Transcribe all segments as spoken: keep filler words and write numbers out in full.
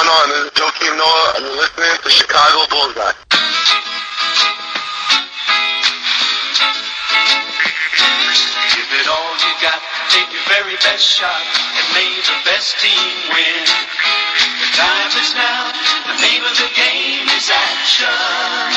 on? This is Joakim Noah, and you're listening to Chicago Bullseye. Give it all you got, take your very best shot, and may the best team win. The time is now, the name of the game is action.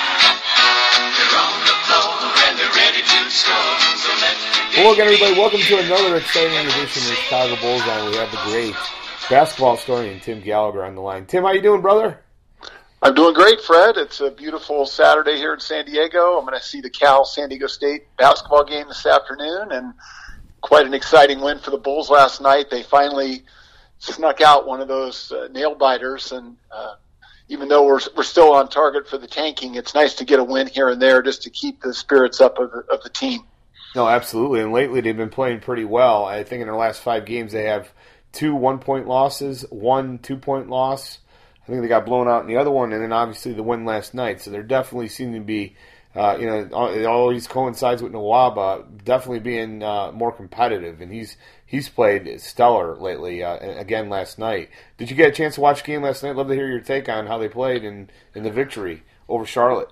They're on the floor, and they're ready to score, so let's begin. Hello again, everybody. Welcome to another exciting edition of the Chicago Bullseye. We have the great basketball historian Tim Gallagher on the line. Tim, how you doing, brother? I'm doing great, Fred. It's a beautiful Saturday here in San Diego. I'm going to see the Cal San Diego State basketball game this afternoon, and quite an exciting win for the Bulls last night. They finally snuck out one of those uh, nail biters, and uh, even though we're we're still on target for the tanking, it's nice to get a win here and there just to keep the spirits up of the, of the team. No, absolutely. And lately they've been playing pretty well. I think in their last five games they have two one-point losses, one two-point loss. I think they got blown out in the other one, and then obviously the win last night. So they're definitely seem to be, uh, you know, it always coincides with Nwaba definitely being uh, more competitive, and he's he's played stellar lately. Uh, again last night. Did you get a chance to watch the game last night? Love to hear your take on how they played in, in the victory over Charlotte.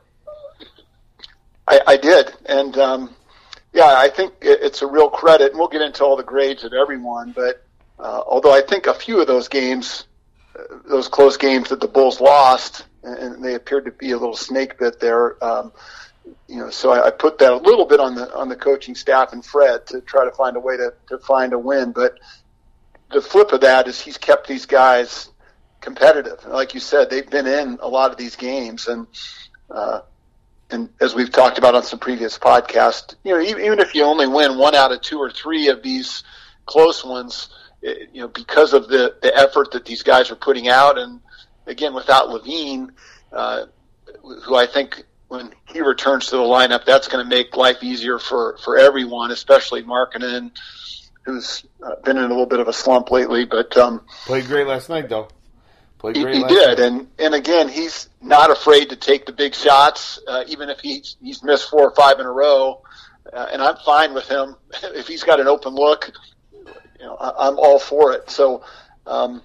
I, I did, and um, yeah, I think it's a real credit, and we'll get into all the grades of everyone, but. Uh, although I think a few of those games, uh, those close games that the Bulls lost, and, and they appeared to be a little snake bit there. Um, you know, so I, I put that a little bit on the on the coaching staff and Fred to try to find a way to, to find a win. But the flip of that is he's kept these guys competitive. And like you said, they've been in a lot of these games, and uh, and as we've talked about on some previous podcasts, you know, even, even if you only win one out of two or three of these close ones. You know, because of the, the effort that these guys are putting out, and again, without LaVine, uh, who I think when he returns to the lineup, that's going to make life easier for, for everyone, especially Markkanen, who's uh, been in a little bit of a slump lately. But um, played great last night, though. Played great he, he last did, night. and and again, he's not afraid to take the big shots, uh, even if he's he's missed four or five in a row, uh, and I'm fine with him if he's got an open look. You know, I, I'm all for it. So, um,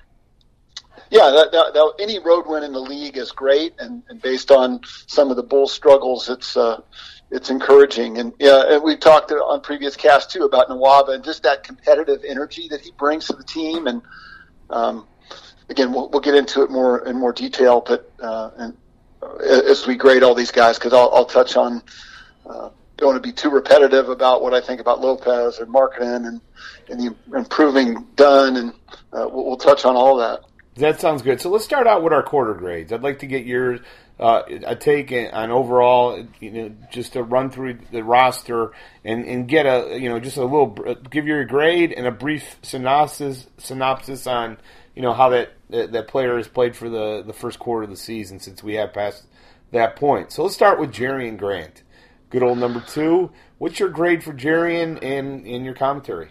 yeah, that, that, that, any road win in the league is great, and, and based on some of the Bulls' struggles, it's uh, it's encouraging. And yeah, and we talked on previous casts too about Nwaba and just that competitive energy that he brings to the team. And um, again, we'll, we'll get into it more in more detail, but uh, and as we grade all these guys, because I'll, I'll touch on. Uh, don't want to be too repetitive about what I think about Lopez and Markkanen and, and the improving Dunn, and uh, we'll, we'll touch on all that. That sounds good. So let's start out with our quarter grades. I'd like to get your uh, a take on overall, you know, just to run through the roster and, and get a, you know, just a little, give your grade and a brief synopsis synopsis on, you know, how that that, that player has played for the, the first quarter of the season since we have passed that point. So let's start with Jerian Grant. Good old number two. What's your grade for Jerian and in your commentary?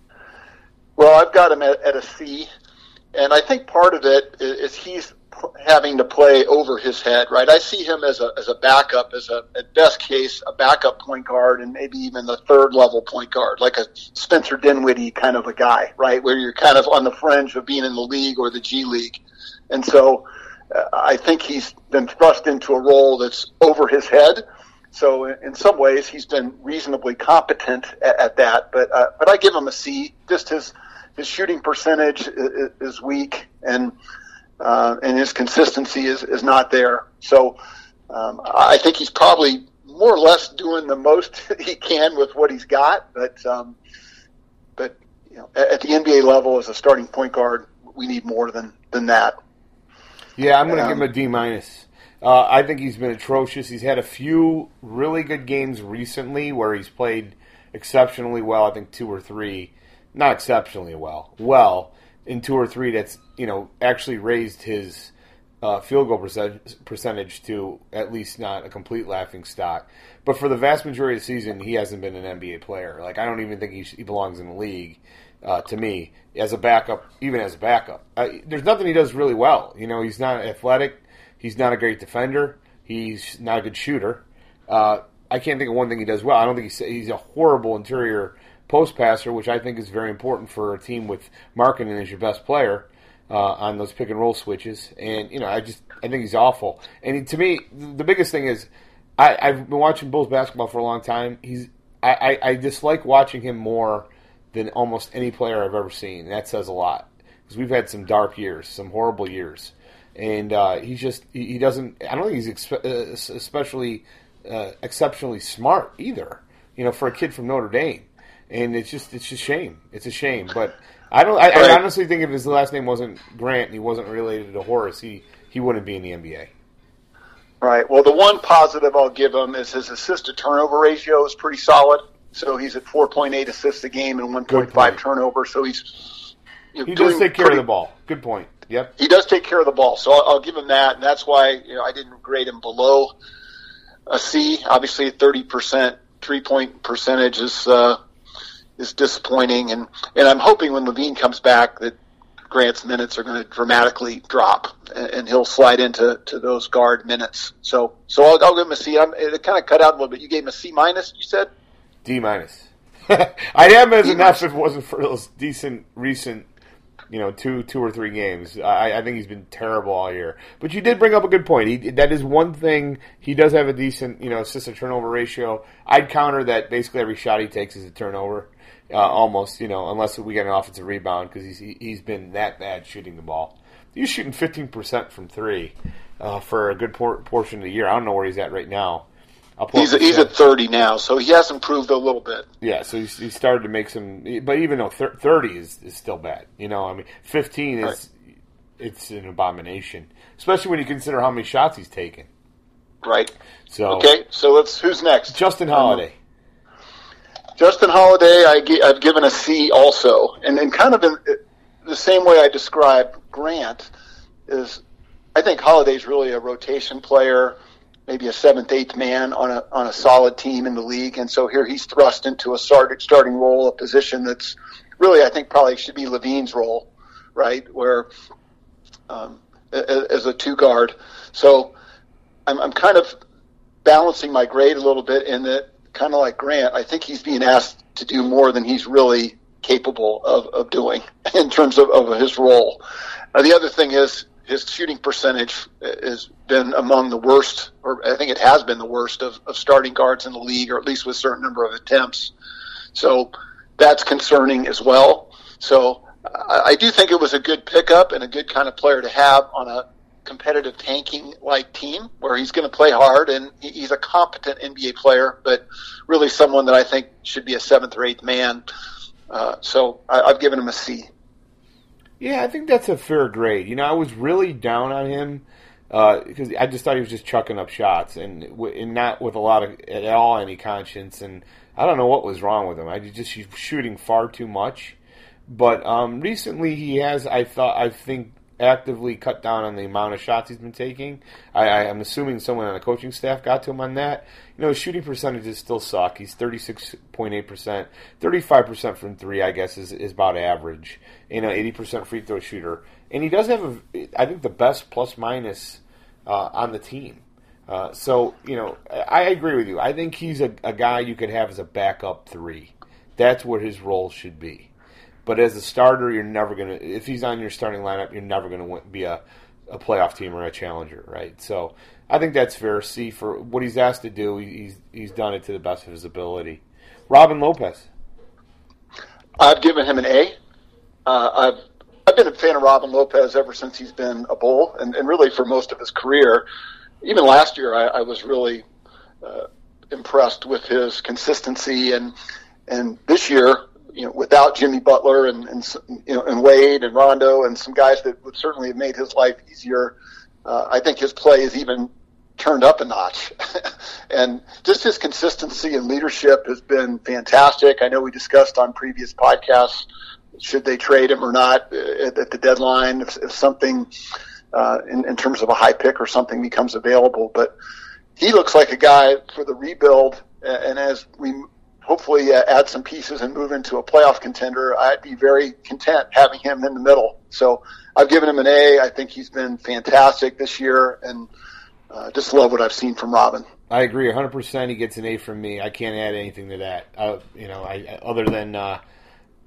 Well, I've got him at, at a C, and I think part of it is he's having to play over his head, right? I see him as a as a backup, as a at best case a backup point guard, and maybe even the third level point guard, like a Spencer Dinwiddie kind of a guy, right? Where you're kind of on the fringe of being in the league or the G League, and so uh, I think he's been thrust into a role that's over his head. So in some ways, he's been reasonably competent at, at that, but uh, but I give him a C. Just his his shooting percentage is, is weak, and uh, and his consistency is, is not there. So um, I think he's probably more or less doing the most he can with what he's got. But um, but you know, at the N B A level, as a starting point guard, we need more than than that. Yeah, I'm going to um, give him a D minus. Uh, I think he's been atrocious. He's had a few really good games recently where he's played exceptionally well. I think two or three, not exceptionally well, well in two or three that's, you know, actually raised his uh, field goal percentage, percentage to at least not a complete laughing stock. But for the vast majority of the season, he hasn't been an N B A player. Like, I don't even think he, he belongs in the league. Uh, to me, as a backup, even as a backup, uh, there's nothing he does really well. You know, he's not athletic. He's not a great defender. He's not a good shooter. Uh, I can't think of one thing he does well. I don't think he's, he's a horrible interior post passer, which I think is very important for a team with Markkanen as your best player. uh, on those pick and roll switches. And you know, I just I think he's awful. And he, to me, the biggest thing is I, I've been watching Bulls basketball for a long time. He's I, I, I dislike watching him more than almost any player I've ever seen. And that says a lot because we've had some dark years, some horrible years. And uh, he's just, he, he doesn't, I don't think he's expe- uh, especially uh, exceptionally smart either, you know, for a kid from Notre Dame. And it's just, it's a shame. It's a shame. But I don't, I, I honestly think if his last name wasn't Grant and he wasn't related to Horace, he, he wouldn't be in the N B A. Right. Well, the one positive I'll give him is his assist to turnover ratio is pretty solid. So he's at four point eight assists a game and one point five turnovers. So he's, you know, he does take care pretty, of the ball. Good point. Yep. He does take care of the ball, so I'll, I'll give him that, and that's why you know I didn't grade him below a C. Obviously, thirty percent three-point percentage is uh, is disappointing, and, and I'm hoping when Levine comes back that Grant's minutes are going to dramatically drop, and, and he'll slide into to those guard minutes. So so I'll, I'll give him a C. I'm, it kind of cut out a little bit. You gave him a C minus, you said? D minus. I'd have him as an F if it wasn't for those decent recent. You know, two, two or three games. I, I think he's been terrible all year. But you did bring up a good point. He, that is one thing. He does have a decent, you know, assist to turnover ratio. I'd counter that basically every shot he takes is a turnover, uh, almost. You know, unless we get an offensive rebound because he's he, he's been that bad shooting the ball. He's shooting fifteen percent from three uh, for a good por- portion of the year. I don't know where he's at right now. He's he's at thirty now, so he has improved a little bit. Yeah, so he's, he started to make some, but even though thirty is, is still bad, you know, I mean, fifteen is right. It's an abomination, especially when you consider how many shots he's taken. Right. So okay, so let's who's next? Justin Holiday. Um, Justin Holiday, I, I've given a C also, and and kind of in the same way I described Grant is, I think Holiday's really a rotation player. Maybe a seventh, eighth man on a on a solid team in the league, and so here he's thrust into a start, starting role, a position that's really I think probably should be Levine's role, right? Where um, as a two guard. So I'm I'm kind of balancing my grade a little bit in that, kind of like Grant, I think he's being asked to do more than he's really capable of, of doing in terms of, of his role. Uh, the other thing is, his shooting percentage has been among the worst, or I think it has been the worst of, of starting guards in the league, or at least with a certain number of attempts. So that's concerning as well. So I, I do think it was a good pickup and a good kind of player to have on a competitive tanking-like team where he's going to play hard, and he, he's a competent N B A player, but really someone that I think should be a seventh or eighth man. Uh, so I, I've given him a C. Yeah, I think that's a fair grade. You know, I was really down on him because uh, I just thought he was just chucking up shots and, and not with a lot of at all any conscience. And I don't know what was wrong with him. I just he's shooting far too much. But um, recently he has, I thought, I think, actively cut down on the amount of shots he's been taking. I, I, I'm assuming someone on the coaching staff got to him on that. You know, his shooting percentages still suck. He's thirty-six point eight percent. thirty-five percent from three, I guess, is, is about average. You know, eighty percent free throw shooter. And he does have, a, I think, the best plus-minus uh, on the team. Uh, so, you know, I agree with you. I think he's a, a guy you could have as a backup three. That's what his role should be. But as a starter, you're never going to – if he's on your starting lineup, you're never going to be a, a playoff team or a challenger, right? So I think that's fair. C, for what he's asked to do, he's he's done it to the best of his ability. Robin Lopez. I've given him an A. Uh, I've I've been a fan of Robin Lopez ever since he's been a Bull, and, and really for most of his career. Even last year, I, I was really uh, impressed with his consistency, and and this year, you know, without Jimmy Butler and, and you know and Wade and Rondo and some guys that would certainly have made his life easier, uh, I think his play is even turned up a notch. And just his consistency and leadership has been fantastic. I know we discussed on previous podcasts, should they trade him or not at, at the deadline if, if something uh, in, in terms of a high pick or something becomes available. But he looks like a guy for the rebuild, and as we hopefully uh, add some pieces and move into a playoff contender, I'd be very content having him in the middle. So I've given him an A. I think he's been fantastic this year, and uh, just love what I've seen from Robin. I agree one hundred percent. He gets an A from me. I can't add anything to that. Uh, you know, I, other than uh,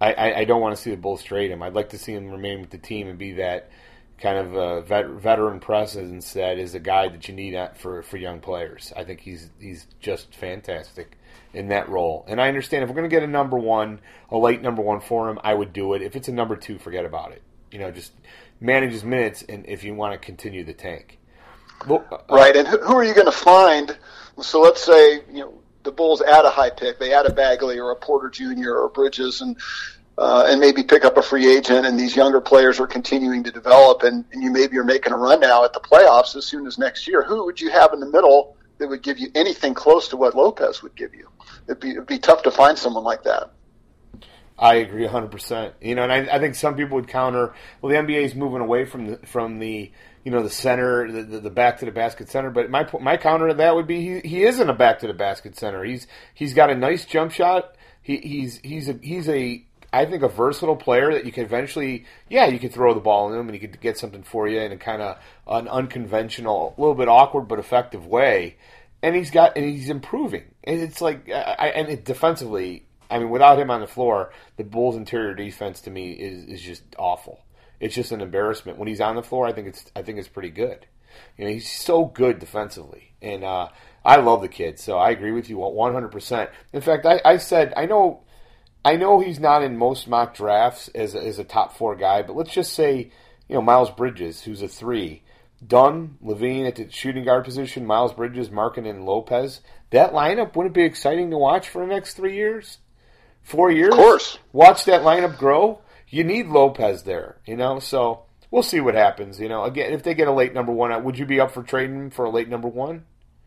I, I, I don't want to see the Bulls trade him. I'd like to see him remain with the team and be that kind of a vet, veteran presence that is a guy that you need for, for young players. I think he's he's just fantastic in that role. And I understand if we're going to get a number one, a late number one for him, I would do it. If it's a number two, forget about it. You know, just manage his minutes, and if you want to continue the tank. Well, uh, right, and who, who are you going to find? So let's say, you know, the Bulls add a high pick. They add a Bagley or a Porter Junior or Bridges, and uh, and maybe pick up a free agent, and these younger players are continuing to develop, and, and you maybe are making a run now at the playoffs as soon as next year. Who would you have in the middle that would give you anything close to what Lopez would give you? It'd be, it'd be tough to find someone like that. I agree one hundred percent. You know, and I, I think some people would counter, well, the N B A is moving away from the, from the you know, the center, the, the, the back-to-the-basket center. But my my counter to that would be he, he isn't a back-to-the-basket center. He's he's got a nice jump shot. He, he's he's a, he's a I think a versatile player that you can eventually, yeah, you could throw the ball in him and he could get something for you in a kind of an unconventional, a little bit awkward but effective way. And he's got and he's improving. And it's like I, and it, defensively, I mean, without him on the floor, the Bulls' interior defense to me is, is just awful. It's just an embarrassment. When he's on the floor, I think it's I think it's pretty good. You know, he's so good defensively, and uh, I love the kid. So I agree with you one hundred percent. In fact, I, I said I know I know he's not in most mock drafts as a, as a top four guy, but let's just say, you know, Miles Bridges, who's a three, Dunn, Levine at the shooting guard position, Miles Bridges, Markkanen, and Lopez. That lineup wouldn't it be exciting to watch for the next three years, four years? Of course, watch that lineup grow. You need Lopez there, you know, so we'll see what happens. You know, again, if they get a late number one, would you be up for trading him for a late number one?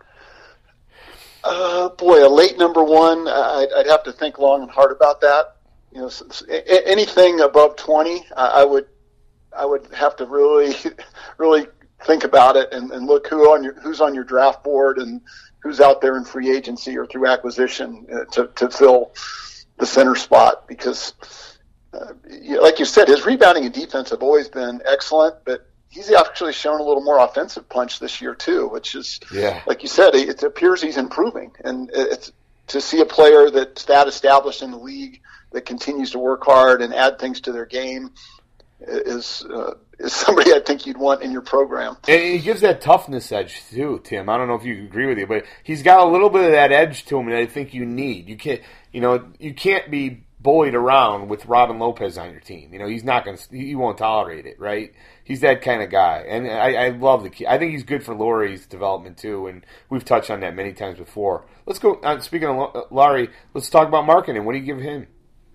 Uh, boy, a late number one, I'd, I'd have to think long and hard about that. You know, anything above twenty, I would, I would have to really, really think about it and, and look who on your who's on your draft board and who's out there in free agency or through acquisition to to fill the center spot because. Uh, like you said, his rebounding and defense have always been excellent, but he's actually shown a little more offensive punch this year too, which is, yeah. like you said, it appears he's improving. And it's to see a player that's that established in the league that continues to work hard and add things to their game is uh, is somebody I think you'd want in your program. And he gives that toughness edge too, Tim. I don't know if you agree with you, but he's got a little bit of that edge to him that I think you need. You can't, you know, you can't be bullied around with Robin Lopez on your team. You know, he's not going to, he won't tolerate it, right? He's that kind of guy. And I, I love the kid. I think he's good for Laurie's development too, and we've touched on that many times before. Let's go, uh, speaking of Laurie, let's talk about Markkanen. What do you give him?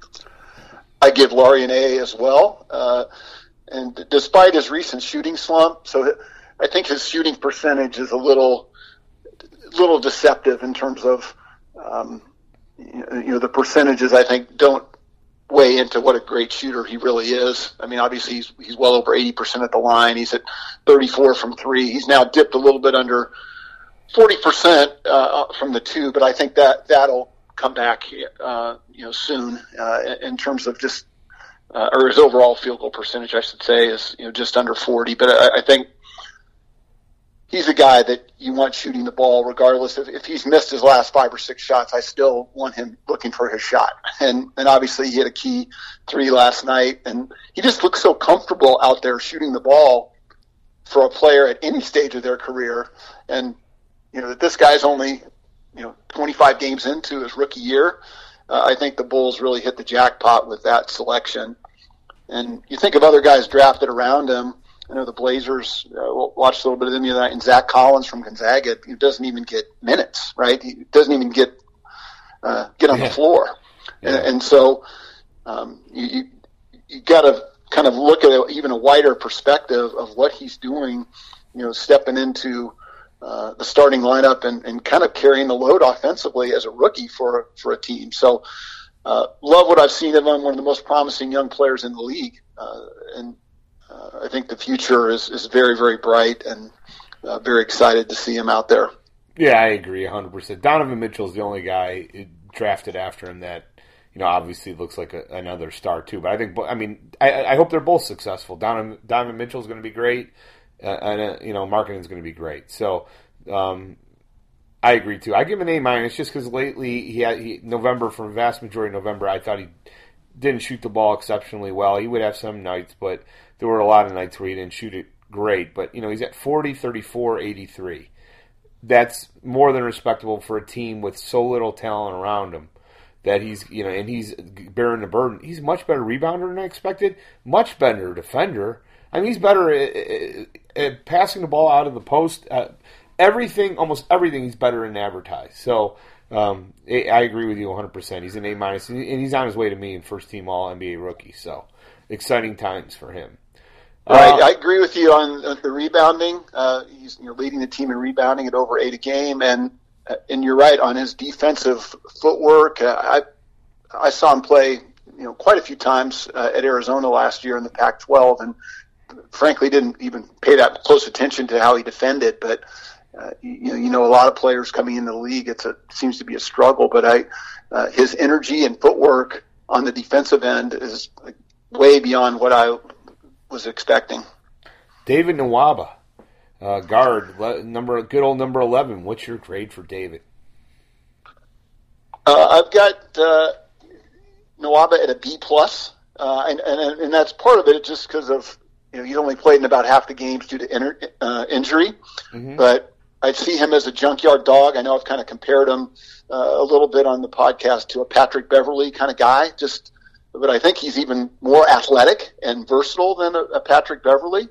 I give Laurie an A as well. Uh, and despite his recent shooting slump, so I think his shooting percentage is a little, little deceptive in terms of, um, you know, the percentages I think don't weigh into what a great shooter he really is. I mean, obviously he's he's well over eighty percent at the line. He's at thirty-four from three. He's now dipped a little bit under forty percent uh, from the two, but I think that that'll come back, uh, you know, soon uh, in terms of just uh, or his overall field goal percentage, I should say, is you know just under forty. But I, I think he's a guy that you want shooting the ball regardless. If, if he's missed his last five or six shots, I still want him looking for his shot. And, and obviously he hit a key three last night, and he just looks so comfortable out there shooting the ball for a player at any stage of their career. And, you know, that this guy's only, you know, twenty-five games into his rookie year. Uh, I think the Bulls really hit the jackpot with that selection. And you think of other guys drafted around him. I know the Blazers uh, watched a little bit of them the other night, and Zach Collins from Gonzaga, he doesn't even get minutes, right? He doesn't even get uh, get on yeah. the floor, yeah. and, and so um, you you, you got to kind of look at a, even a wider perspective of what he's doing, you know, stepping into uh, the starting lineup and, and kind of carrying the load offensively as a rookie for for a team. So uh, love what I've seen of him, one of the most promising young players in the league, uh, and. Uh, I think the future is, is very, very bright, and uh, very excited to see him out there. Yeah, I agree one hundred percent. Donovan Mitchell's the only guy drafted after him that, you know, obviously looks like a, another star too. But I think, I mean, I, I hope they're both successful. Donovan, Donovan Mitchell's going to be great, uh, and, uh, you know, Markkanen's going to be great. So um, I agree too. I give him an A minus just because lately he had he, November, for the vast majority of November, I thought he didn't shoot the ball exceptionally well. He would have some nights, but there were a lot of nights where he didn't shoot it great. But, you know, he's at forty, thirty-four, eighty-three. That's more than respectable for a team with so little talent around him. That he's, you know, and he's bearing the burden. He's a much better rebounder than I expected. Much better defender. I mean, he's better at, at, at passing the ball out of the post. Uh, everything, almost everything, he's better than advertised. So, um, I agree with you one hundred percent. He's an A minus, and he's on his way to me in first team All N B A rookie. So, exciting times for him. Right, uh, I agree with you on the rebounding. Uh, he's you know, leading the team in rebounding at over eight a game, and and you're right on his defensive footwork. Uh, I I saw him play you know quite a few times uh, at Arizona last year in the Pac twelve, and frankly didn't even pay that close attention to how he defended. But uh, you know, you know, a lot of players coming into the league, it's a seems to be a struggle. But I, uh, his energy and footwork on the defensive end is way beyond what I was expecting. David Nwaba, uh, guard, number good old number eleven. What's your grade for David? Uh, I've got uh, Nwaba at a B plus, uh, and, and and that's part of it just because of you know he's only played in about half the games due to inter, uh, injury, mm-hmm. But I see him as a junkyard dog. I know I've kind of compared him uh, a little bit on the podcast to a Patrick Beverley kind of guy, just. But I think he's even more athletic and versatile than a, a Patrick Beverley,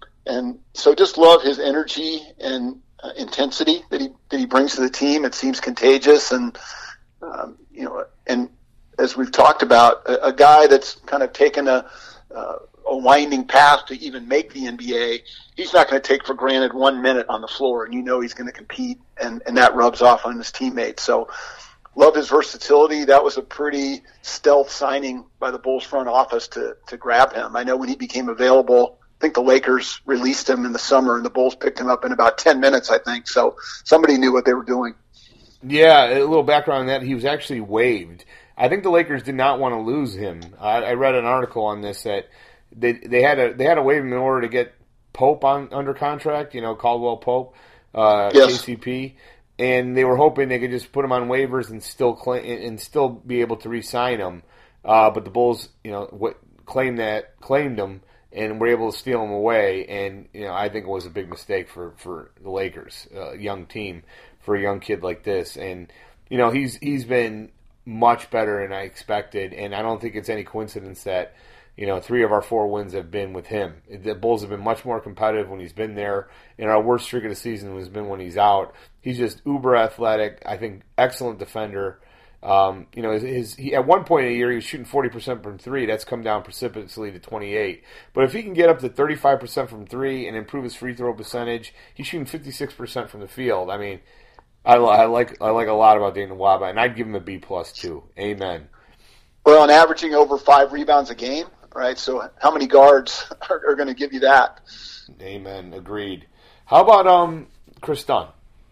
and so just love his energy and uh, intensity that he that he brings to the team. It seems contagious, and um, you know, and as we've talked about, a, a guy that's kind of taken a uh, a winding path to even make the N B A. He's not going to take for granted one minute on the floor, and you know he's going to compete, and and that rubs off on his teammates. So. Love his versatility. That was a pretty stealth signing by the Bulls front office to, to grab him. I know when he became available, I think the Lakers released him in the summer, and the Bulls picked him up in about ten minutes, I think. So somebody knew what they were doing. Yeah, a little background on that. He was actually waived. I think the Lakers did not want to lose him. I, I read an article on this that they they had a they had to waive him in order to get Pope on under contract. You know, Caldwell Pope, uh, yes. K C P. And they were hoping they could just put him on waivers and still cl- and still be able to re-sign him, uh, but the Bulls, you know, what, claimed that claimed him and were able to steal him away. And you know, I think it was a big mistake for, for the Lakers, a young team, for a young kid like this. And you know, he's he's been much better than I expected, and I don't think it's any coincidence that. You know, three of our four wins have been with him. The Bulls have been much more competitive when he's been there. And our worst streak of the season has been when he's out. He's just uber athletic. I think excellent defender. Um, you know, his, his he at one point in the year he was shooting forty percent from three. That's come down precipitously to twenty-eight. But if he can get up to thirty-five percent from three and improve his free throw percentage, he's shooting fifty-six percent from the field. I mean, I, I like I like a lot about David Nwaba, and I'd give him a B plus too. Amen. Well, and averaging over five rebounds a game. Right, so how many guards are, are going to give you that? Amen. Agreed. How about um Chris Dunn?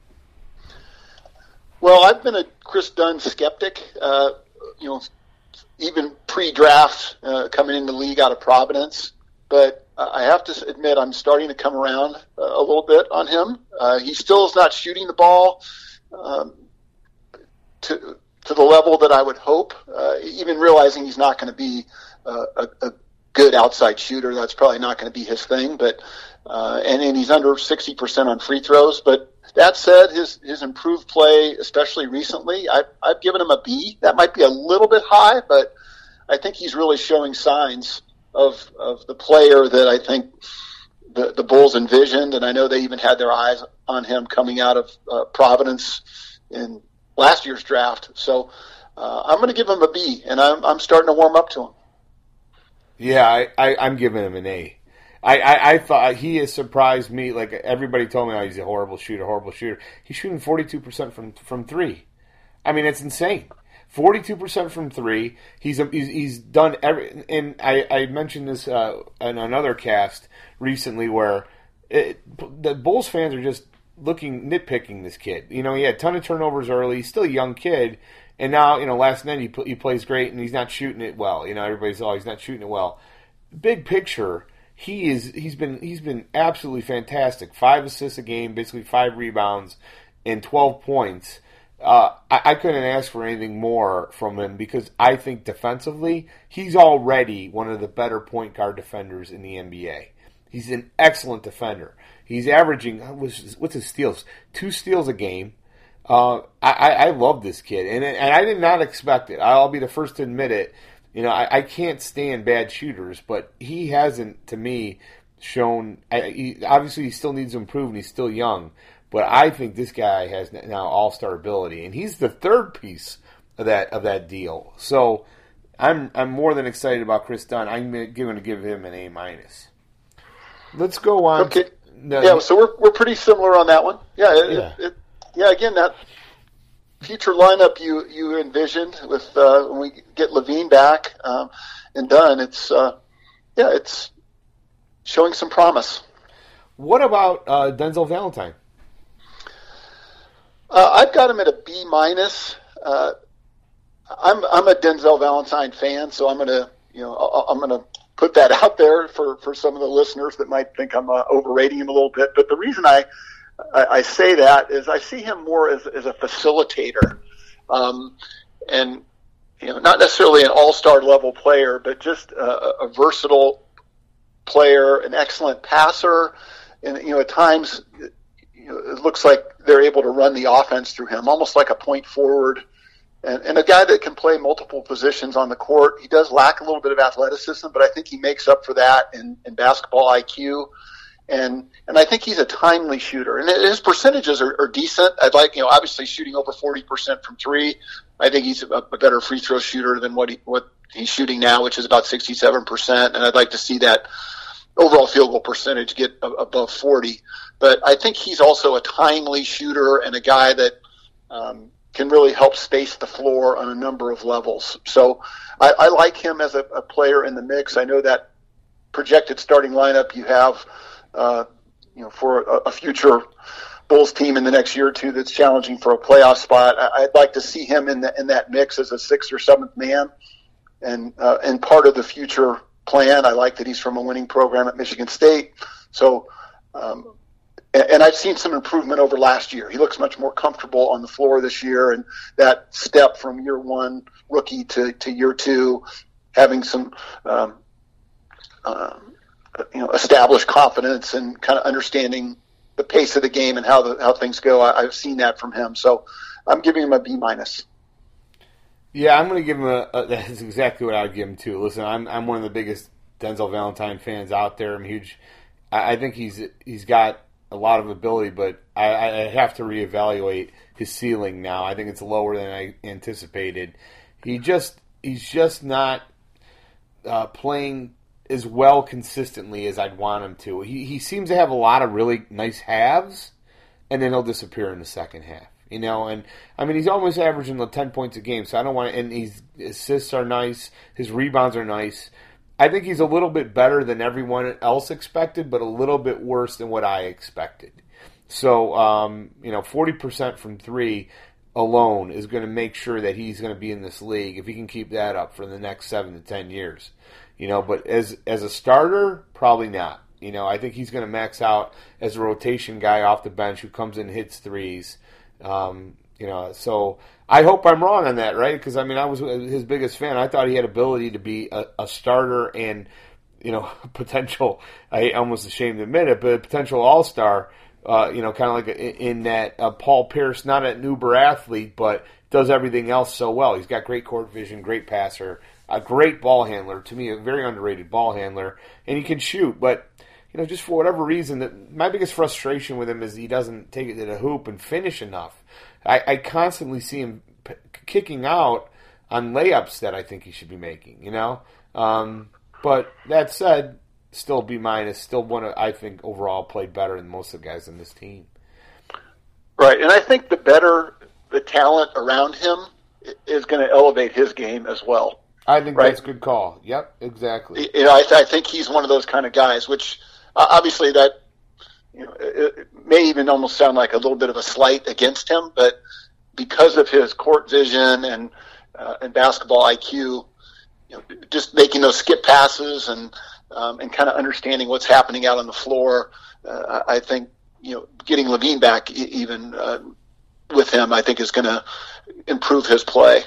Well, I've been a Chris Dunn skeptic. Uh, you know, even pre-draft, uh, coming into the league out of Providence. But I have to admit, I'm starting to come around uh, a little bit on him. Uh, he still is not shooting the ball um, to to the level that I would hope. Uh, even realizing he's not going to be. Uh, a, a good outside shooter. That's probably not going to be his thing, but uh, and, and he's under sixty percent on free throws. But that said, his his improved play, especially recently, I've, I've given him a B. That might be a little bit high, but I think he's really showing signs of of the player that I think the, the Bulls envisioned, and I know they even had their eyes on him coming out of uh, Providence in last year's draft. So uh, I'm going to give him a B, and I'm I'm starting to warm up to him. Yeah, I, I, I'm giving him an A. I, I, I thought he has surprised me. Like everybody told me, oh, he's a horrible shooter, horrible shooter. He's shooting forty-two percent from from three. I mean, it's insane. forty-two percent from three. He's a, he's he's done every. And I, I mentioned this uh, in another cast recently where it, the Bulls fans are just looking nitpicking this kid. You know, he had a ton of turnovers early. He's still a young kid. And now, you know, last night he he plays great, and he's not shooting it well. You know, everybody's oh, he's not shooting it well. Big picture, he is he's been he's been absolutely fantastic. Five assists a game, basically five rebounds, and twelve points. Uh, I, I couldn't ask for anything more from him because I think defensively, he's already one of the better point guard defenders in the N B A. He's an excellent defender. He's averaging, what's his steals? Two steals a game. Uh, I, I love this kid, and and I did not expect it. I'll be the first to admit it. You know, I, I can't stand bad shooters, but he hasn't, to me, shown. I, he, obviously, he still needs to improve, and he's still young. But I think this guy has now all-star ability, and he's the third piece of that of that deal. So I'm I'm more than excited about Chris Dunn. I'm going to give him an A minus. Let's go on. Okay. To, no, yeah, so we're we're pretty similar on that one. Yeah. It, yeah. It, it, yeah. Again, that future lineup you you envisioned with uh, when we get Levine back um, and Dunn, it's uh, yeah, it's showing some promise. What about uh, Denzel Valentine? Uh, I've got him at a B minus. Uh, I'm I'm a Denzel Valentine fan, so I'm gonna you know I'm gonna put that out there for, for some of the listeners that might think I'm uh, overrating him a little bit. But the reason I, I I say that is I see him more as as a facilitator, um, and you know not necessarily an all-star level player, but just a, a versatile player, an excellent passer, and you know at times. You know, it looks like they're able to run the offense through him, almost like a point forward, and, and a guy that can play multiple positions on the court. He does lack a little bit of athleticism, but I think he makes up for that in, in basketball I Q, and and I think he's a timely shooter, and his percentages are, are decent. I'd like, you know, obviously shooting over forty percent from three. I think he's a, a better free throw shooter than what he what he's shooting now, which is about sixty-seven percent, and I'd like to see that overall field goal percentage get a, above forty. But I think he's also a timely shooter and a guy that um, can really help space the floor on a number of levels. So I, I like him as a, a player in the mix. I know that projected starting lineup you have, uh, you know, for a, a future Bulls team in the next year or two that's challenging for a playoff spot. I, I'd like to see him in the, in that mix as a sixth or seventh man, and uh, and part of the future plan. I like that he's from a winning program at Michigan State. So. Um, And I've seen some improvement over last year. He looks much more comfortable on the floor this year, and that step from year one rookie to, to year two, having some um, uh, you know established confidence and kind of understanding the pace of the game and how the how things go. I, I've seen that from him, so I'm giving him a B minus. Yeah, I'm going to give him a, a. That's exactly what I'd give him too. Listen, I'm I'm one of the biggest Denzel Valentine fans out there. I'm huge. I, I think he's he's got a lot of ability, but I, I have to reevaluate his ceiling now. I think it's lower than I anticipated. He just he's just not uh, playing as well consistently as I'd want him to. He he seems to have a lot of really nice halves, and then he'll disappear in the second half. You know, and I mean he's almost averaging the ten points a game, so I don't want to. And his assists are nice, his rebounds are nice. I think he's a little bit better than everyone else expected, but a little bit worse than what I expected. So, um, you know, forty percent from three alone is going to make sure that he's going to be in this league if he can keep that up for the next seven to ten years. You know, but as as a starter, probably not. You know, I think he's going to max out as a rotation guy off the bench who comes in and hits threes. Um, you know, so I hope I'm wrong on that, right? Because, I mean, I was his biggest fan. I thought he had ability to be a, a starter and, you know, potential, I almost ashamed to admit it, but a potential all-star, uh, you know, kind of like a, in that uh, Paul Pierce, not an uber athlete, but does everything else so well. He's got great court vision, great passer, a great ball handler, to me, a very underrated ball handler, and he can shoot, but you know, just for whatever reason, that my biggest frustration with him is he doesn't take it to the hoop and finish enough. I, I constantly see him p- kicking out on layups that I think he should be making, you know? Um, but that said, still B minus, still one of, I think overall played better than most of the guys on this team. Right, and I think the better the talent around him is going to elevate his game as well. I think right? that's a good call. Yep, exactly. You know, I, th- I think he's one of those kind of guys, which uh, obviously that you know it, it may even almost sound like a little bit of a slight against him, but because of his court vision and uh, and basketball I Q, you know, just making those skip passes and um, and kind of understanding what's happening out on the floor, uh, I think you know getting Levine back even uh, with him, I think is going to improve his play.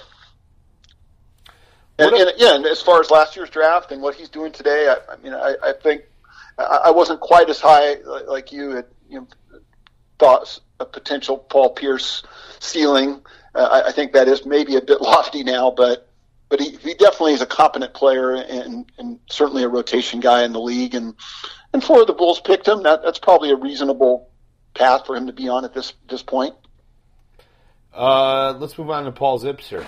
And, and yeah, and as far as last year's draft and what he's doing today, I, I mean, I, I think I, I wasn't quite as high like you had you know, thought a potential Paul Pierce ceiling. Uh, I, I think that is maybe a bit lofty now, but but he, he definitely is a competent player and, and certainly a rotation guy in the league. And and for the Bulls picked him, that that's probably a reasonable path for him to be on at this this point. Uh, let's move on to Paul Zipser.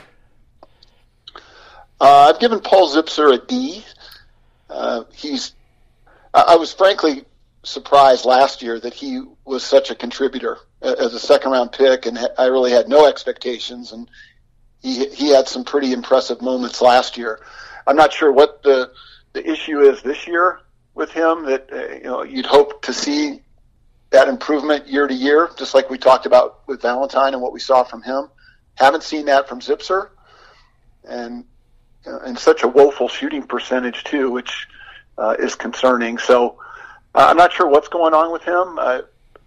Uh, I've given Paul Zipser a D. Uh, he's. I was frankly surprised last year that he was such a contributor as a second round pick, and I really had no expectations. And he he had some pretty impressive moments last year. I'm not sure what the the issue is this year with him. That uh, you know you'd hope to see that improvement year to year, just like we talked about with Valentine and what we saw from him. Haven't seen that from Zipser, and. Uh, and such a woeful shooting percentage too, which uh, is concerning. So uh, I'm not sure what's going on with him. Uh,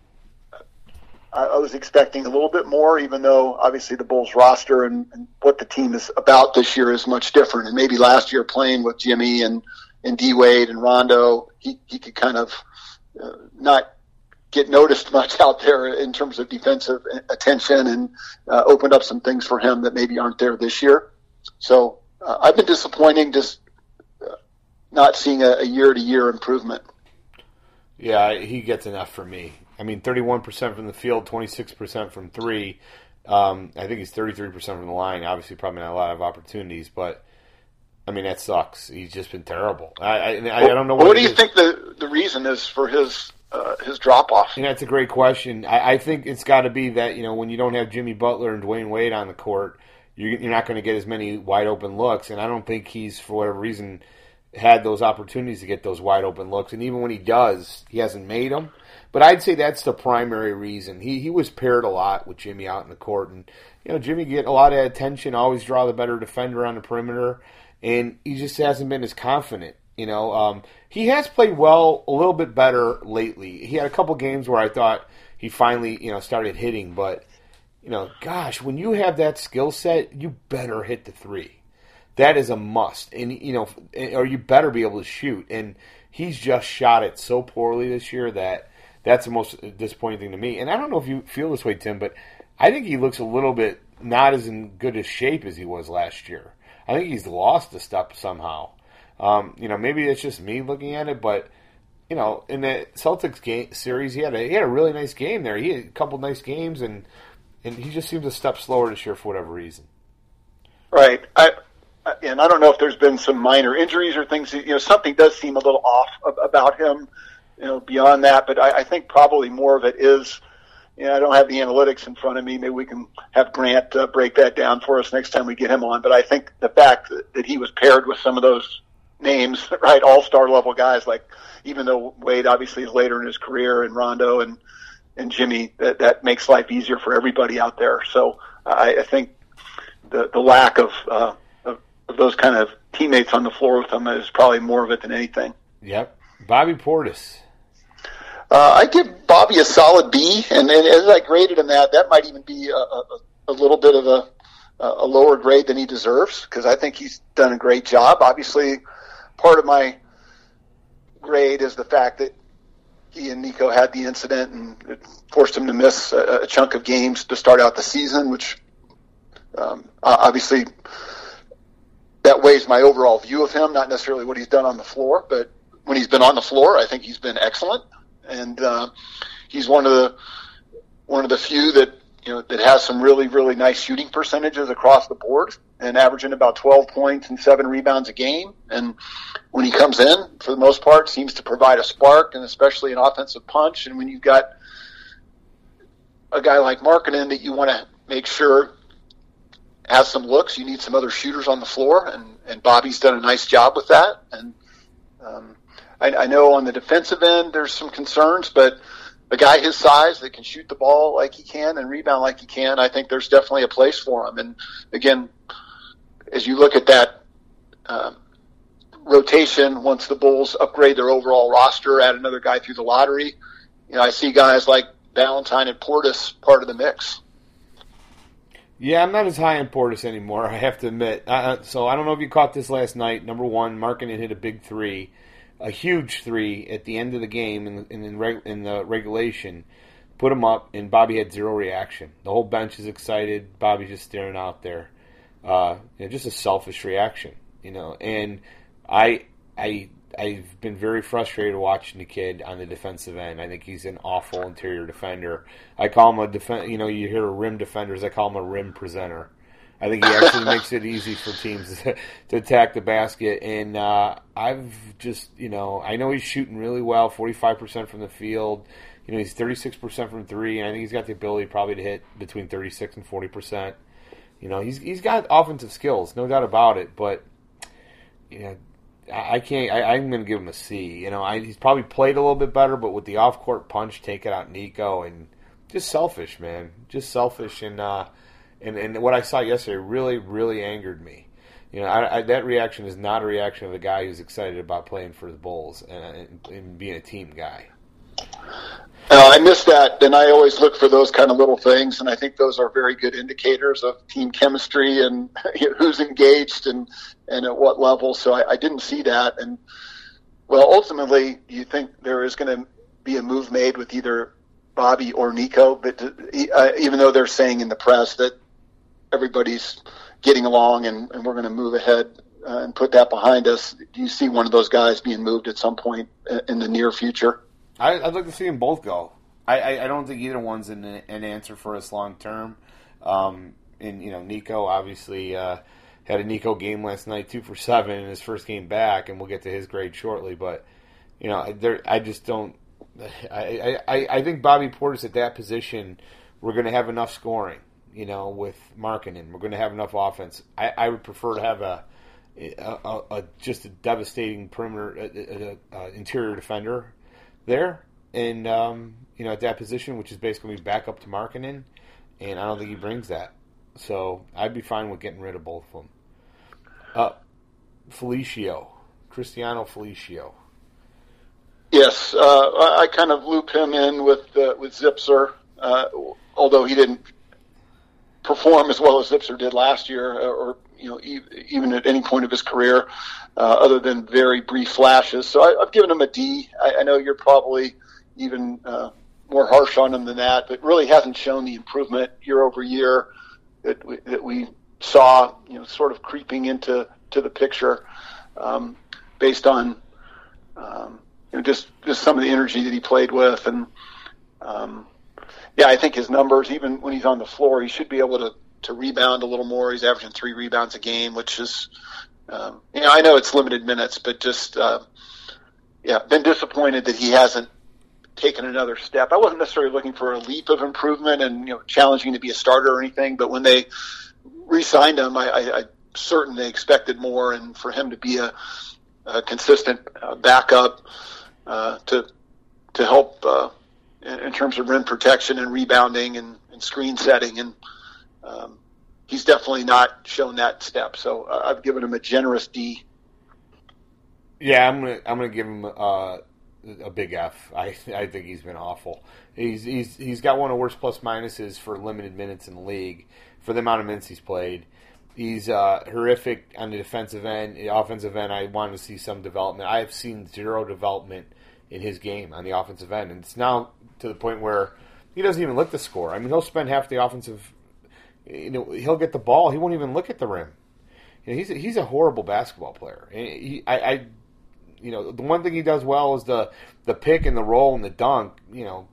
I, I was expecting a little bit more, even though obviously the Bulls roster and, and what the team is about this year is much different. And maybe last year playing with Jimmy and, and D Wade and Rondo, he, he could kind of uh, not get noticed much out there in terms of defensive attention, and uh, opened up some things for him that maybe aren't there this year. So Uh, I've been disappointing just uh, not seeing a, a year-to-year improvement. Yeah, he gets enough for me. I mean, thirty-one percent from the field, twenty-six percent from three. Um, I think he's thirty-three percent from the line. Obviously, probably not a lot of opportunities, but, I mean, that sucks. He's just been terrible. I, I, I, I don't know what What do you is. think the, the reason is for his uh, his drop-off? You know, that's a great question. I, I think it's got to be that, you know, when you don't have Jimmy Butler and Dwayne Wade on the court, you're not going to get as many wide-open looks, and I don't think he's, for whatever reason, had those opportunities to get those wide-open looks, and even when he does, he hasn't made them. But I'd say that's the primary reason. He he was paired a lot with Jimmy out in the court, and you know Jimmy get a lot of attention, always draw the better defender on the perimeter, and he just hasn't been as confident. You know, um, he has played well, a little bit better lately. He had a couple games where I thought he finally, you know, started hitting, but you know, gosh, when you have that skill set, you better hit the three. That is a must. And, you know, or you better be able to shoot. And he's just shot it so poorly this year that that's the most disappointing thing to me. And I don't know if you feel this way, Tim, but I think he looks a little bit not as in good a shape as he was last year. I think he's lost a step somehow. Um, you know, maybe it's just me looking at it, but, you know, in the Celtics game series, he had a, he had a really nice game there. He had a couple nice games, and And he just seems a step slower this year for whatever reason. Right. I, and I don't know if there's been some minor injuries or things. You know, something does seem a little off about him, you know, beyond that. But I, I think probably more of it is, you know, I don't have the analytics in front of me. Maybe we can have Grant uh, break that down for us next time we get him on. But I think the fact that, that he was paired with some of those names, right, all-star level guys, like even though Wade obviously is later in his career, and Rondo and and Jimmy, that, that makes life easier for everybody out there. So I, I think the the lack of, uh, of of those kind of teammates on the floor with them is probably more of it than anything. Yep. Bobby Portis. Uh, I give Bobby a solid B, and, and as I graded him that, that might even be a, a, a little bit of a, a lower grade than he deserves, because I think he's done a great job. Obviously, part of my grade is the fact that he and Nico had the incident and it forced him to miss a, a chunk of games to start out the season, which um, obviously that weighs my overall view of him, not necessarily what he's done on the floor, but when he's been on the floor, I think he's been excellent. And uh, he's one of the one of the few that you know that has some really really nice shooting percentages across the board, and averaging about twelve points and seven rebounds a game. And when he comes in, for the most part, seems to provide a spark, and especially an offensive punch. And when you've got a guy like Markkanen that you want to make sure has some looks, you need some other shooters on the floor, and, and Bobby's done a nice job with that. And um, I, I know on the defensive end there's some concerns, but a guy his size that can shoot the ball like he can and rebound like he can, I think there's definitely a place for him. And again, as you look at that um, rotation, once the Bulls upgrade their overall roster, add another guy through the lottery, you know, I see guys like Valentine and Portis part of the mix. Yeah, I'm not as high on Portis anymore, I have to admit. Uh, so I don't know if you caught this last night. Number one, Markkanen hit a big three, a huge three at the end of the game in, in, in, reg, in the regulation. Put him up, and Bobby had zero reaction. The whole bench is excited. Bobby's just staring out there. Uh, you know, just a selfish reaction, you know. And I, I, I've been very frustrated watching the kid on the defensive end. I think he's an awful interior defender. I call him a defend. You know, you hear rim defenders. I call him a rim presenter. I think he actually makes it easy for teams to, to attack the basket. And uh, I've just, you know, I know he's shooting really well, forty-five percent from the field. You know, he's thirty-six percent from three, and I think he's got the ability probably to hit between thirty-six and forty percent. You know, he's he's got offensive skills, no doubt about it. But you know, I, I can't. I, I'm going to give him a C. You know, I, he's probably played a little bit better, but with the off-court punch, taking out Nico, and just selfish, man, just selfish. And uh, and and what I saw yesterday really, really angered me. You know, I, I, that reaction is not a reaction of a guy who's excited about playing for the Bulls and, and, and being a team guy. Uh, I missed that, and I always look for those kind of little things, and I think those are very good indicators of team chemistry and who's engaged and, and at what level. So I, I didn't see that. And, well, ultimately, you think there is going to be a move made with either Bobby or Nico, but uh, even though they're saying in the press that everybody's getting along and, and we're going to move ahead uh, and put that behind us, do you see one of those guys being moved at some point in the near future? I, I'd like to see them both go. I, I, I don't think either one's an, an answer for us long term. Um, and you know, Nico obviously uh, had a Nico game last night, two for seven in his first game back, and we'll get to his grade shortly. But you know, there, I just don't. I, I, I think Bobby Portis at that position, we're going to have enough scoring. You know, with Markkanen, we're going to have enough offense. I, I would prefer to have a, a, a, a just a devastating perimeter, a, a, a interior defender there, and um, you know, at that position, which is basically going to be back up to Markkanen, and I don't think he brings that. So I'd be fine with getting rid of both of them. Uh, Felicio, Cristiano Felicio. Yes, uh, I, I kind of loop him in with uh, with Zipser, uh, although he didn't perform as well as Zipser did last year, or you know, e- even at any point of his career. Uh, other than very brief flashes. So I, I've given him a D. I, I know you're probably even uh, more harsh on him than that, but really hasn't shown the improvement year over year that we, that we saw, you know, sort of creeping into to the picture um, based on um, you know, just, just some of the energy that he played with. And, um, yeah, I think his numbers, even when he's on the floor, he should be able to, to rebound a little more. He's averaging three rebounds a game, which is – Um, you know, I know it's limited minutes, but just, uh, yeah, been disappointed that he hasn't taken another step. I wasn't necessarily looking for a leap of improvement and, you know, challenging to be a starter or anything, but when they re-signed him, I, I, I certain they expected more, and for him to be a, a consistent uh, backup uh, to to help uh, in, in terms of rim protection and rebounding and, and screen setting, and um, he's definitely not shown that step, so uh, I've given him a generous D. Yeah, I'm gonna I'm gonna give him uh, a big F. I I think he's been awful. He's he's he's got one of the worst plus minuses for limited minutes in the league for the amount of minutes he's played. He's uh, horrific on the defensive end. The offensive end, I wanted to see some development. I have seen zero development in his game on the offensive end, and it's now to the point where he doesn't even look to score. I mean, he'll spend half the offensive. You know, he'll get the ball. He won't even look at the rim. You know, he's a, he's a horrible basketball player. He, I, I, you know, the one thing he does well is the the pick and the roll and the dunk. You know,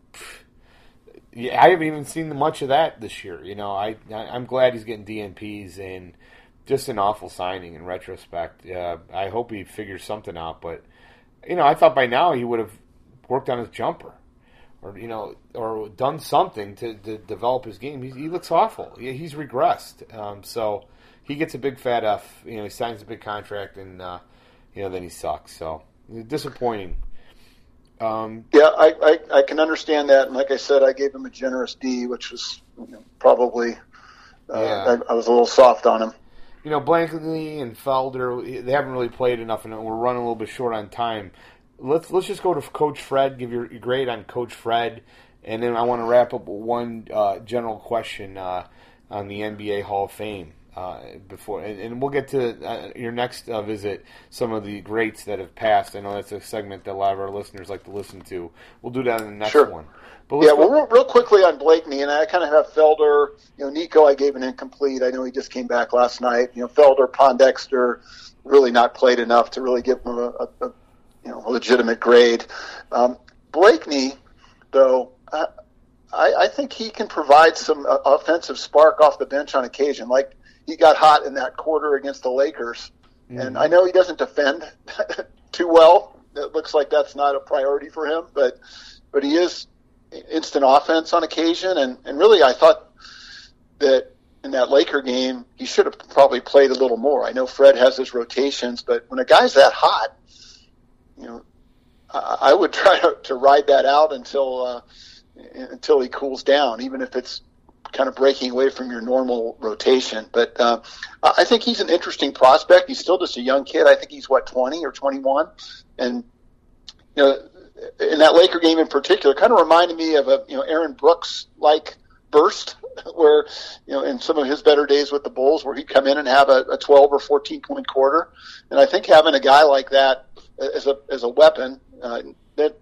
I haven't even seen much of that this year. You know, I, I I'm glad he's getting D N Ps, and just an awful signing in retrospect. Uh, I hope he figures something out. But you know, I thought by now he would have worked on his jumper, or you know, or done something to, to develop his game. He, he looks awful. He, he's regressed. Um, so he gets a big fat F. You know, he signs a big contract, and uh, you know, then he sucks. So disappointing. Um, yeah, I, I, I can understand that, and like I said, I gave him a generous D, which was you know, probably uh, yeah. I, I was a little soft on him. You know, Blankley and Felder, they haven't really played enough, and we're running a little bit short on time. Let's let's just go to Coach Fred. Give your, your grade on Coach Fred, and then I want to wrap up with one uh, general question. Uh, on the N B A Hall of Fame. Uh, before, and, and we'll get to uh, your next uh, visit, some of the greats that have passed. I know that's a segment that a lot of our listeners like to listen to. We'll do that in the next sure. one. But yeah, go. well, real, real quickly on Blakeney, and I kind of have Felder. You know, Nico, I gave an incomplete. I know he just came back last night. You know, Felder, Pondexter, really not played enough to really give him a, a, a you know legitimate grade. Um, Blakeney, though. I, I, I think he can provide some uh, offensive spark off the bench on occasion. Like he got hot in that quarter against the Lakers, mm. and I know he doesn't defend too well. It looks like that's not a priority for him, but but he is instant offense on occasion. And, and really, I thought that in that Laker game, he should have probably played a little more. I know Fred has his rotations, but when a guy's that hot, you know, I, I would try to, to ride that out until. Uh, until he cools down, even if it's kind of breaking away from your normal rotation. But uh, I think he's an interesting prospect. He's still just a young kid. I think he's, what, twenty or twenty-one? And, you know, in that Laker game in particular, kind of reminded me of a, you know, Aaron Brooks-like burst where, you know, in some of his better days with the Bulls where he'd come in and have a, a twelve or fourteen-point quarter. And I think having a guy like that as a, as a weapon, uh, that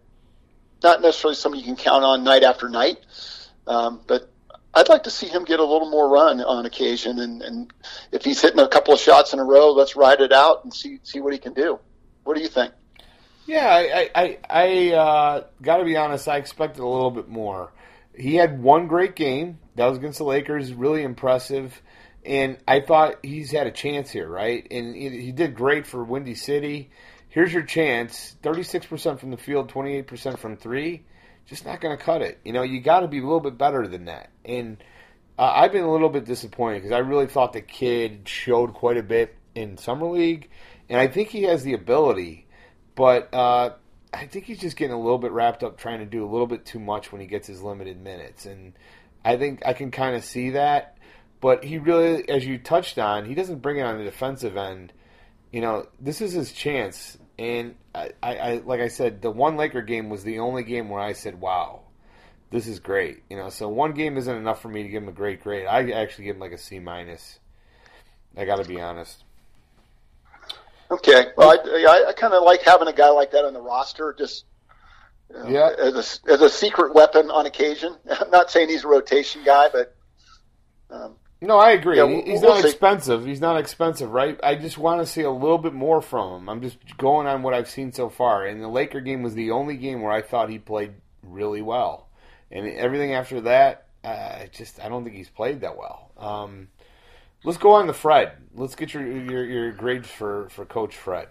not necessarily somebody you can count on night after night, um, but I'd like to see him get a little more run on occasion. And, and if he's hitting a couple of shots in a row, let's ride it out and see see what he can do. What do you think? Yeah, I I, I uh, got to be honest. I expected a little bit more. He had one great game. That was against the Lakers. Really impressive. And I thought he's had a chance here, right? And he did great for Windy City. Here's your chance, thirty-six percent from the field, twenty-eight percent from three. Just not going to cut it. You know, you got to be a little bit better than that. And uh, I've been a little bit disappointed because I really thought the kid showed quite a bit in Summer League. And I think he has the ability, but uh, I think he's just getting a little bit wrapped up trying to do a little bit too much when he gets his limited minutes. And I think I can kind of see that. But he really, as you touched on, he doesn't bring it on the defensive end. You know, this is his chance, and I, I, I, like I said, the one Laker game was the only game where I said, "Wow, this is great." You know, so one game isn't enough for me to give him a great grade. I actually give him like a C minus. I got to be honest. Okay, well, I, I, I kind of like having a guy like that on the roster, just you know, yeah, as a as a secret weapon on occasion. I'm not saying he's a rotation guy, but. Um, No, I agree. Yeah, we'll, He's we'll not see. expensive. He's not expensive, right? I just want to see a little bit more from him. I'm just going on what I've seen so far. And the Laker game was the only game where I thought he played really well. And everything after that, uh, just I don't think he's played that well. Um, let's go on to Fred. Let's get your your, your grades for, for Coach Fred.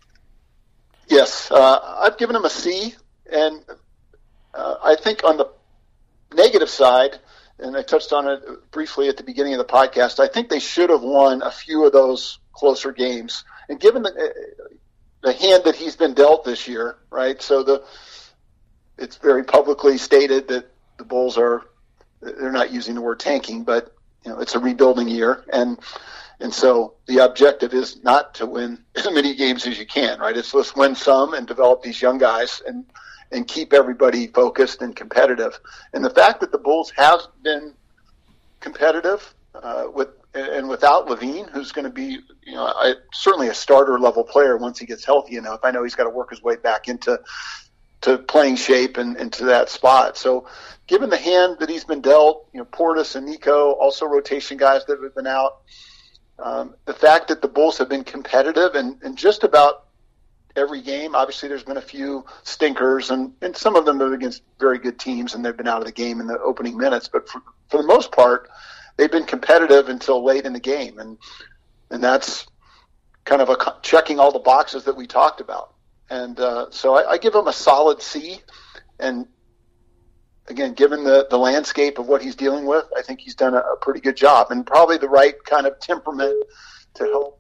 Yes, uh, I've given him a C, and uh, I think on the negative side, and I touched on it briefly at the beginning of the podcast, I think they should have won a few of those closer games. And given the, the hand that he's been dealt this year, right, so the it's very publicly stated that the Bulls are, they're not using the word tanking, but you know it's a rebuilding year. And and so the objective is not to win as many games as you can, right? It's let's win some and develop these young guys and and keep everybody focused and competitive. And the fact that the Bulls have been competitive uh, with and without Levine, who's going to be, you know, I, certainly a starter level player once he gets healthy enough. I know he's got to work his way back into to playing shape and into that spot. So, given the hand that he's been dealt, you know, Portis and Nico, also rotation guys that have been out. Um, the fact that the Bulls have been competitive and, and just about every game. Obviously, there's been a few stinkers, and, and some of them are against very good teams, and they've been out of the game in the opening minutes. But for, for the most part, they've been competitive until late in the game, and and that's kind of a checking all the boxes that we talked about. And uh, so I, I give him a solid C. And again, given the, the landscape of what he's dealing with, I think he's done a, a pretty good job, and probably the right kind of temperament to help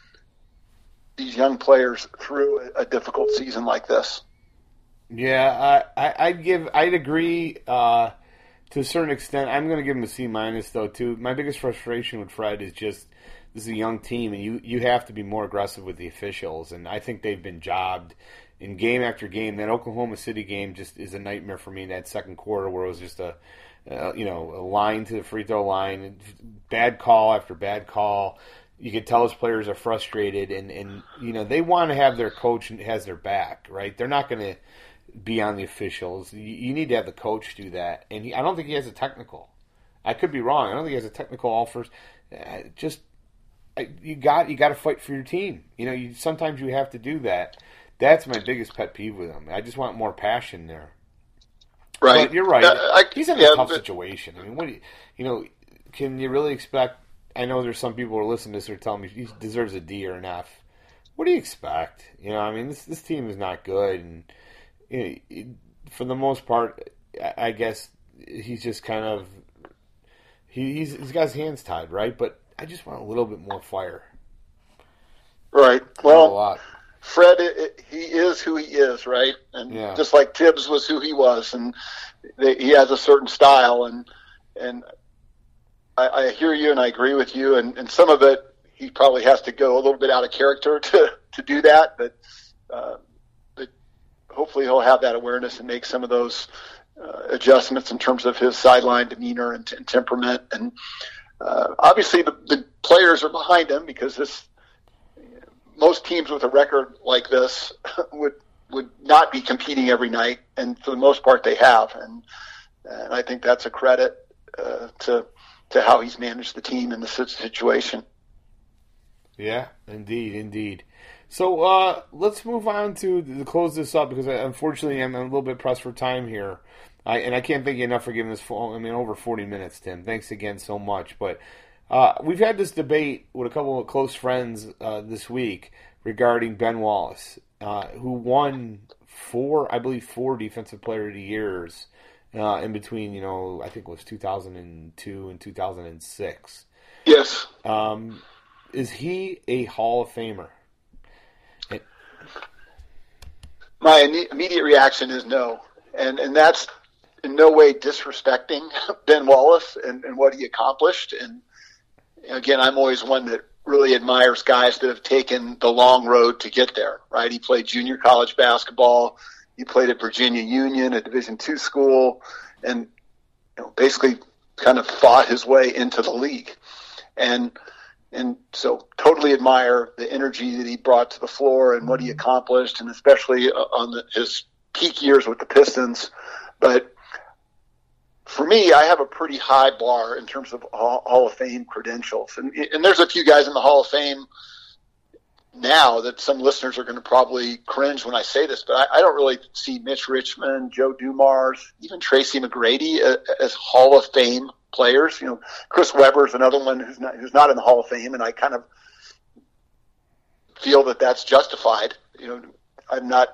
these young players through a, a difficult season like this. Yeah, I, I, I'd give, I'd agree uh, to a certain extent. I'm going to give him a C minus though too. My biggest frustration with Fred is just this is a young team, and you, you have to be more aggressive with the officials, and I think they've been jobbed in game after game. That Oklahoma City game just is a nightmare for me in that second quarter where it was just a, uh, you know, a line to the free throw line, bad call after bad call. You could tell his players are frustrated, and, and you know, they want to have their coach has their back, right? They're not going to be on the officials. You, you need to have the coach do that, and he, I don't think he has a technical. I could be wrong. I don't think he has a technical all first. Uh, just I, you got you got to fight for your team. You know, you sometimes you have to do that. That's my biggest pet peeve with him. I just want more passion there. Right. But you're right. Uh, I, He's in yeah, a tough but, situation. I mean, what do you, you know? Can you really expect? I know there's some people who are listening to this who are telling me he deserves a D or an F. What do you expect? You know, I mean, this this team is not good, and you know, for the most part, I guess he's just kind of he, he's he's got his hands tied, right? But I just want a little bit more fire. Right. Not a Well, lot. Fred, it, it, he is who he is, right? And Yeah. just like Tibbs was who he was, and they, he has a certain style, and and I, I hear you and I agree with you, and, and some of it he probably has to go a little bit out of character to, to do that, but uh, but hopefully he'll have that awareness and make some of those uh, adjustments in terms of his sideline demeanor and, and temperament, and uh, obviously the, the players are behind him because this. Most teams with a record like this would would not be competing every night, and for the most part, they have. And, and I think that's a credit uh, to to how he's managed the team in this situation. Yeah, indeed, indeed. So uh, let's move on to, to close this up because I, unfortunately I'm a little bit pressed for time here. I, and I can't thank you enough for giving this full, I mean, over forty minutes, Tim. Thanks again so much. But uh, we've had this debate with a couple of close friends uh, this week regarding Ben Wallace, uh, who won four, I believe, four Defensive Player of the Years uh, in between, you know, I think it was two thousand two and two thousand six. Yes. Um, is he a Hall of Famer? It, My immediate reaction is no, and and that's in no way disrespecting Ben Wallace and, and what he accomplished. And again, I'm always one that really admires guys that have taken the long road to get there, right? He played junior college basketball. He played at Virginia Union, a Division two school, and you know, basically kind of fought his way into the league. And and so totally admire the energy that he brought to the floor and what he accomplished, and especially on the, his peak years with the Pistons. But for me, I have a pretty high bar in terms of Hall of Fame credentials. And, and there's a few guys in the Hall of Fame now that some listeners are going to probably cringe when I say this, but I, I don't really see Mitch Richmond, Joe Dumars, even Tracy McGrady as, as Hall of Fame players. You know, Chris Webber is another one who's not, who's not in the Hall of Fame, and I kind of feel that that's justified. You know, I'm not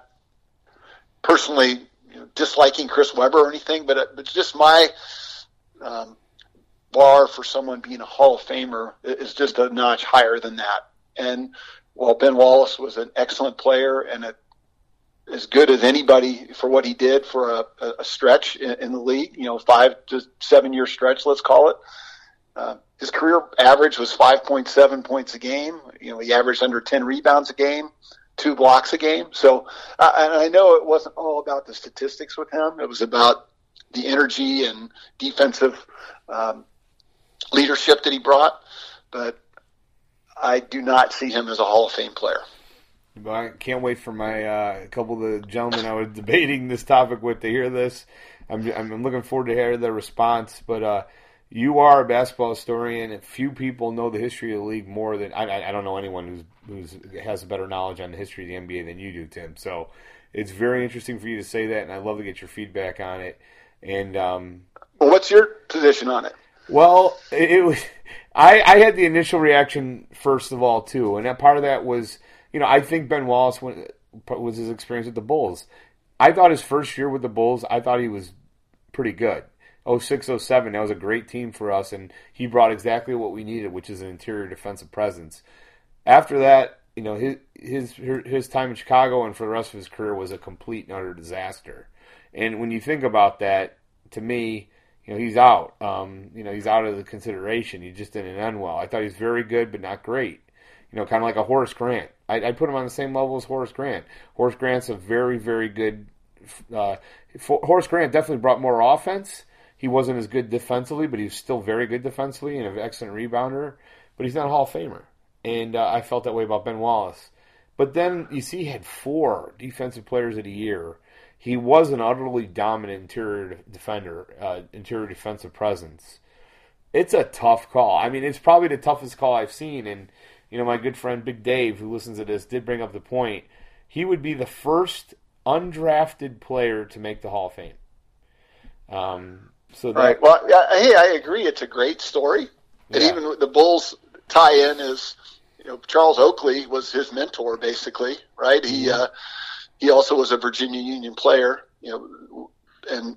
personally you know, disliking Chris Webber or anything, but it, it's just my um, bar for someone being a Hall of Famer is just a notch higher than that. And while Ben Wallace was an excellent player and a, as good as anybody for what he did for a, a stretch in, in the league, you know, five to seven year stretch, let's call it. Uh, his career average was five point seven points a game. You know, he averaged under ten rebounds a game, two blocks a game. So, uh, and I know it wasn't all about the statistics with him. It was about the energy and defensive um, leadership that he brought. But I do not see him as a Hall of Fame player. But I can't wait for my uh, a couple of the gentlemen I was debating this topic with to hear this. I'm I'm looking forward to hearing their response. But uh, you are a basketball historian, and few people know the history of the league more than I. I don't know anyone who's who's has a better knowledge on the history of the N B A than you do, Tim. So it's very interesting for you to say that, and I'd love to get your feedback on it. And um, well, what's your position on it? Well, it, it was. I, I had the initial reaction first of all too, and that part of that was, you know, I think Ben Wallace went, was his experience with the Bulls. I thought his first year with the Bulls, I thought he was pretty good. oh six, oh seven, that was a great team for us, and he brought exactly what we needed, which is an interior defensive presence. After that, you know, his his his time in Chicago and for the rest of his career was a complete and utter disaster. And when you think about that, to me, you know, he's out. Um, you know, he's out of the consideration. He just didn't end well. I thought he was very good, but not great. You know, kind of like a Horace Grant. I I put him on the same level as Horace Grant. Horace Grant's a very very good. Uh, Horace Grant definitely brought more offense. He wasn't as good defensively, but he was still very good defensively and an excellent rebounder. But he's not a Hall of Famer, and uh, I felt that way about Ben Wallace. But then you see, he had four defensive players of the year. He was an utterly dominant interior defender, uh, interior defensive presence. It's a tough call. I mean, it's probably the toughest call I've seen. And you know, my good friend Big Dave, who listens to this, did bring up the point. He would be the first undrafted player to make the Hall of Fame. Um, so that, right. Well, yeah, hey, I agree. It's a great story, and yeah. even the Bulls tie-in is, you know, Charles Oakley was his mentor, basically, right? He uh, he also was a Virginia Union player, you know, and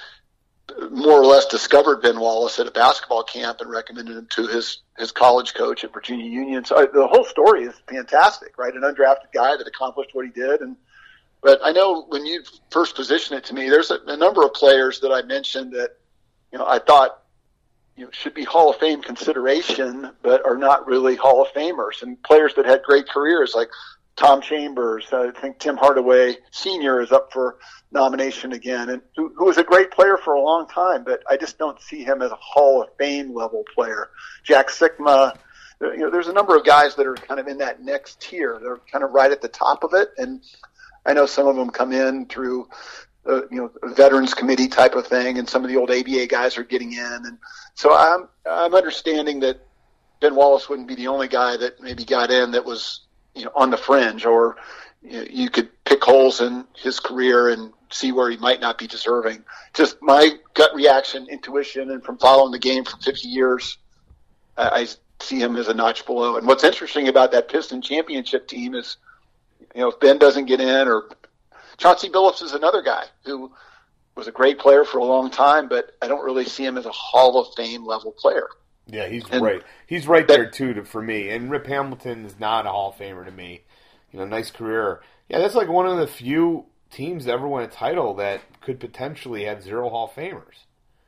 more or less discovered Ben Wallace at a basketball camp and recommended him to his his college coach at Virginia Union. So the whole story is fantastic, right? An undrafted guy that accomplished what he did, and. But I know when you first positioned it to me, there's a, a number of players that I mentioned that, you know, I thought, you know, should be Hall of Fame consideration, but are not really Hall of Famers. And players that had great careers, like Tom Chambers, I think Tim Hardaway Senior is up for nomination again, and who, who was a great player for a long time, but I just don't see him as a Hall of Fame level player. Jack Sikma, you know, there's a number of guys that are kind of in that next tier. They're kind of right at the top of it, and I know some of them come in through, uh, you know, a veterans committee type of thing, and some of the old A B A guys are getting in, and so I'm I'm understanding that Ben Wallace wouldn't be the only guy that maybe got in that was, you know, on the fringe, or you know, you could pick holes in his career and see where he might not be deserving. Just my gut reaction, intuition, and from following the game for fifty years, I, I see him as a notch below. And what's interesting about that Piston championship team is, you know, if Ben doesn't get in, or Chauncey Billups is another guy who was a great player for a long time, but I don't really see him as a Hall of Fame level player. Yeah, he's and right. He's right that, there too to, for me. And Rip Hamilton is not a Hall of Famer to me. You know, nice career. Yeah, that's like one of the few teams that ever won a title that could potentially have zero Hall of Famers.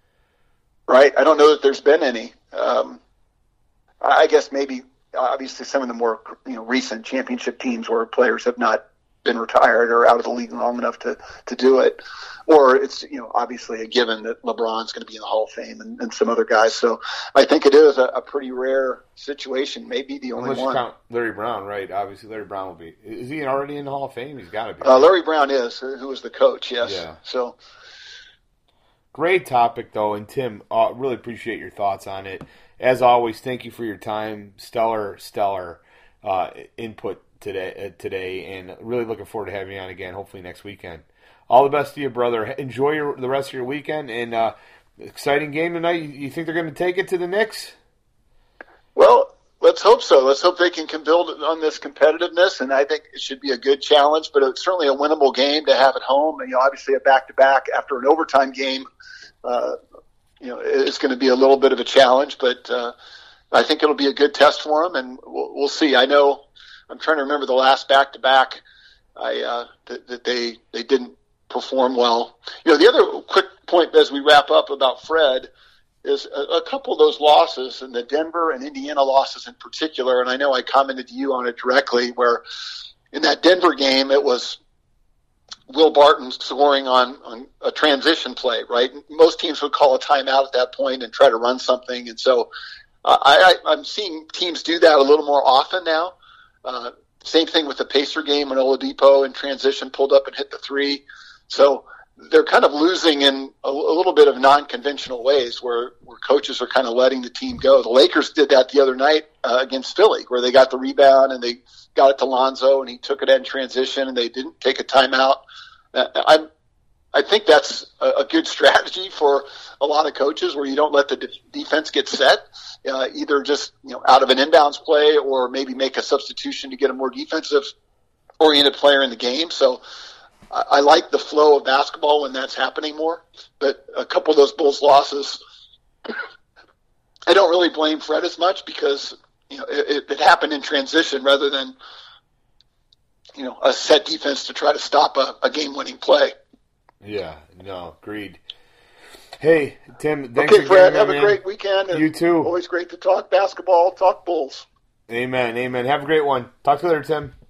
Right. I don't know that there's been any. Um, I guess maybe. Obviously, some of the more, you know, recent championship teams where players have not been retired or out of the league long enough to, to do it, or it's, you know, obviously a given that LeBron's going to be in the Hall of Fame and, and some other guys. So I think it is a, a pretty rare situation, maybe the only Unless one. You count Larry Brown, right? Obviously, Larry Brown will be. Is he already in the Hall of Fame? He's got to be. Uh, Larry Brown is, who was the coach. Yes. Yeah. So. Great topic, though, and Tim, uh, really appreciate your thoughts on it. As always, thank you for your time. Stellar, stellar uh, input today, uh, today, and really looking forward to having you on again, hopefully next weekend. All the best to you, brother. Enjoy your, the rest of your weekend, and uh, exciting game tonight. You, you think they're going to take it to the Knicks? Well, let's hope so. Let's hope they can, can build on this competitiveness, and I think it should be a good challenge, but it's certainly a winnable game to have at home. And, you know, obviously a back-to-back after an overtime game, uh, you know, it's going to be a little bit of a challenge, but uh, I think it'll be a good test for them, and we'll, we'll see. I know I'm trying to remember the last back-to-back I uh, that, that they they didn't perform well. You know, the other quick point as we wrap up about Fred is a, a couple of those losses, and the Denver and Indiana losses in particular, and I know I commented to you on it directly, where in that Denver game it was Will Barton scoring on, on a transition play, right? Most teams would call a timeout at that point and try to run something. And so uh, I, I, I'm seeing teams do that a little more often now. Uh, same thing with the Pacer game when Oladipo in transition pulled up and hit the three. So they're kind of losing in a, a little bit of non-conventional ways where, where coaches are kind of letting the team go. The Lakers did that the other night uh, against Philly, where they got the rebound and they got it to Lonzo and he took it in transition and they didn't take a timeout. Uh, I'm, I think that's a, a good strategy for a lot of coaches, where you don't let the de- defense get set, uh, either just, you know, out of an inbounds play or maybe make a substitution to get a more defensive oriented player in the game. So I, I like the flow of basketball when that's happening more, but a couple of those Bulls losses, I don't really blame Fred as much because, you know, it, it happened in transition rather than, you know, a set defense to try to stop a, a game-winning play. Yeah, no, agreed. Hey, Tim, thanks okay, Fred, again, have man. a great weekend. And you too. Always great to talk basketball, talk Bulls. Amen, amen. Have a great one. Talk to you later, Tim.